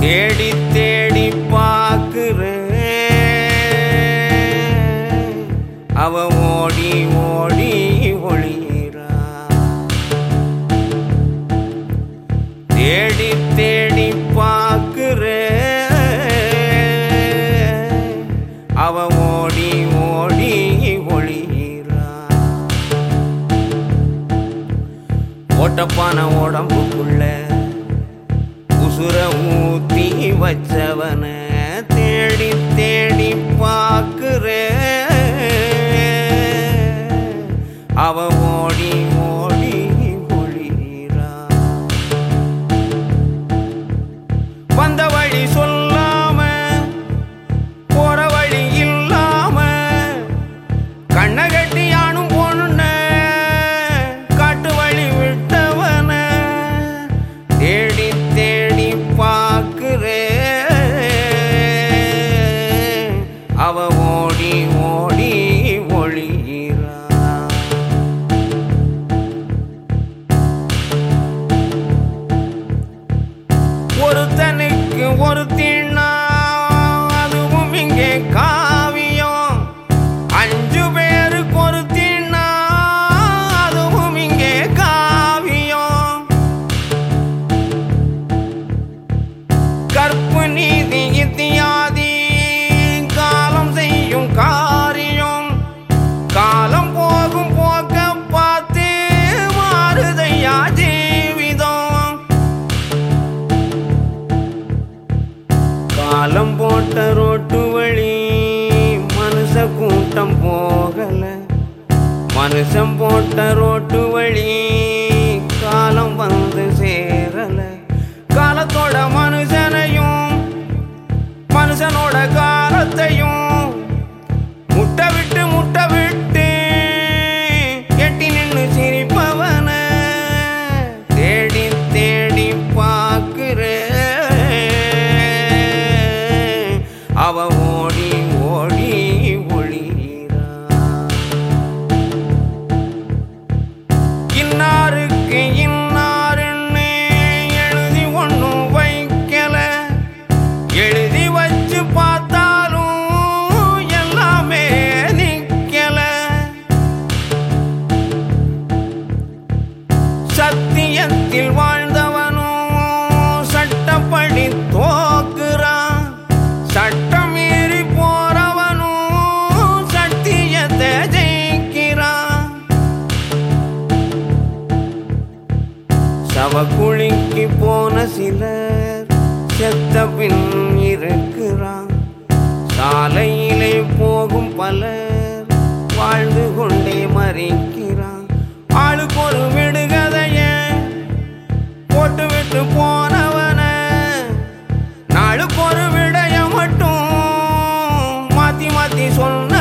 தேடி தேடி பார்க்கிறேன் அவ ஓடி ஓடி ஒளிரா. தேடி தேடி பார்க்கிறேன் அவ ஓடி ஓடி ஒளிரா. ஓட்டப்பான உடம்புக்குள்ள உசுர ஊத்தி வச்சவன தேடி தேடி பார்க்கிறேன் அவ ஓடி ஓடி ஒளிரா. வந்த வழி சொல்லாம போற வழி இல்லாம கண்ண கட்டி ஆணும் பொண்ண காட்டு வழி விட்டவன தேடி தேடி பார்க்கிறேன் அவ ஓடி ஓடி ஒளிரா. ஒருத்தனுக்கு ஒருத்தின்னா அதுவும் இங்கே காவியம். 5 பேருக்கு ஒருத்தின்னா அதுவும் இங்கே காவியம். கற்பு நீதி இத்தியாதி காலம் செய்யும் காரியம். காலம் போகும் போக்க பார்த்து மாறுதையா ஜீவிதம். காலம் போட்ட ரோட்டு வழி மனுஷ கூட்டம் போகல. மனுஷன் போட்ட ரோட்டு வழி காலம் வந்து சேரல. காலத்தோட மனுஷனையும் மனுஷனோட காலத்தையும் முட்டை விட்டு எட்டி நின்று சிரிப்பவன தேடி தேடி பார்க்கிறேன் அவ ஓடி ஓடி ஒளிரா. இன்னாருக்கு இன்னாருன்னு எழுதி ஒண்ணும் வைக்கல. எழுதி வச்சு பார்த்தாலும் எல்லாமே நிக்கல. சத்தியத்தில் வாழ்ந்தவனும் சட்டப்படி தோக்குறான். சட்டம் மீறி போறவனும் சத்தியத்தை ஜெயிக்கிறான். சவக்குழிக்கு போன சிலர் செத்த பின் இருக்கிறான். சாலையிலே போகும் பலர் வாழ்ந்து கொண்டே மறிக்கிறான். ஆளுக்கு ஒரு விடுகதைய போட்டு விட்டு போனவன நாளுக்கு ஒரு விடைய மட்டும் மாத்தி மாத்தி சொன்ன